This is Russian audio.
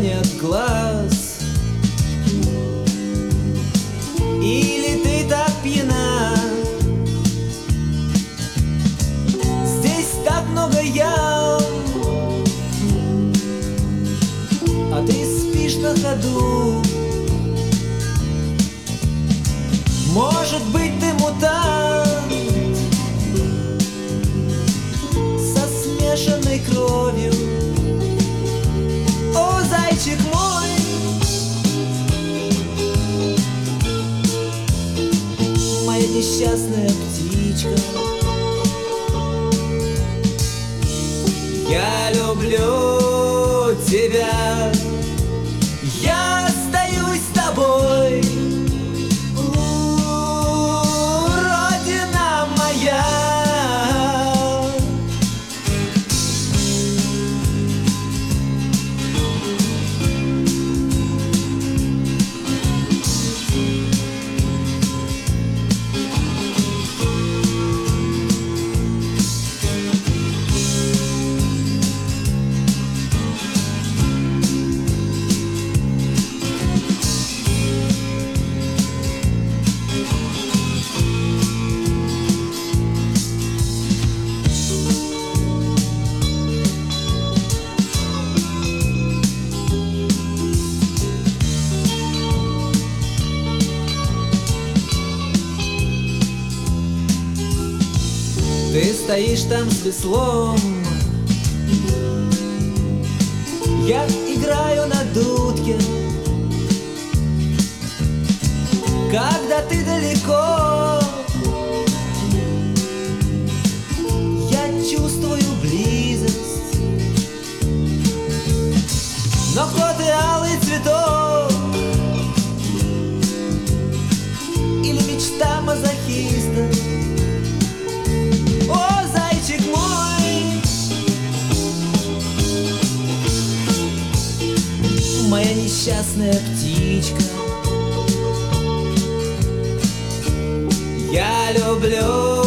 нет глаз? Или ты так пьяна? Здесь так много ям, а ты спишь на ходу. Может быть, ты мутант со смешанной кровью. О, зайчик мой, моя несчастная птичка, я люблю тебя, я остаюсь с тобой. Родина моя. Ты стоишь там с веслом, я играю на дудке. Когда ты далеко, я чувствую близость. Но кто ты, алый цветок или мечта мазохиста? О, зайчик мой, моя несчастная птичка, я люблю